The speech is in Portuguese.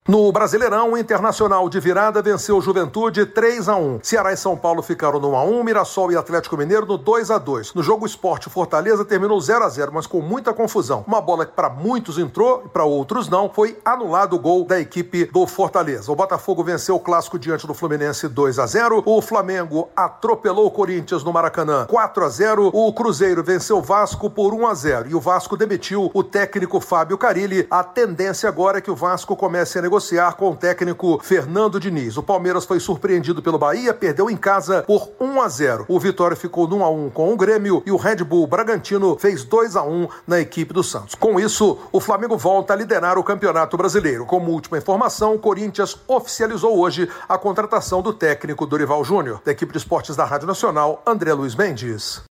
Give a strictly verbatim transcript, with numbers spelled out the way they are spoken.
No Brasileirão, o Internacional de virada venceu o Juventude três a um. Ceará e São Paulo ficaram no um a um, Mirassol e Atlético Mineiro no dois a dois. No jogo Sport Fortaleza terminou zero a zero, mas com muita confusão. Uma bola que para muitos entrou e para outros não. Foi anulado o gol da equipe do Fortaleza. O Botafogo venceu o clássico diante do Fluminense dois a zero. O Flamengo atropelou o Corinthians no Maracanã quatro a zero. O Cruzeiro venceu o Vasco por um a zero. E o Vasco demitiu o técnico Fábio Carille. A tendência agora é que o Vasco comece a negociar negociar com o técnico Fernando Diniz. O Palmeiras foi surpreendido pelo Bahia, perdeu em casa por um a zero. O Vitória ficou no um a um com o Grêmio e o Red Bull Bragantino fez dois a um na equipe do Santos. Com isso, o Flamengo volta a liderar o Campeonato Brasileiro. Como última informação, o Corinthians oficializou hoje a contratação do técnico Dorival Júnior. Da equipe de esportes da Rádio Nacional, André Luiz Mendes.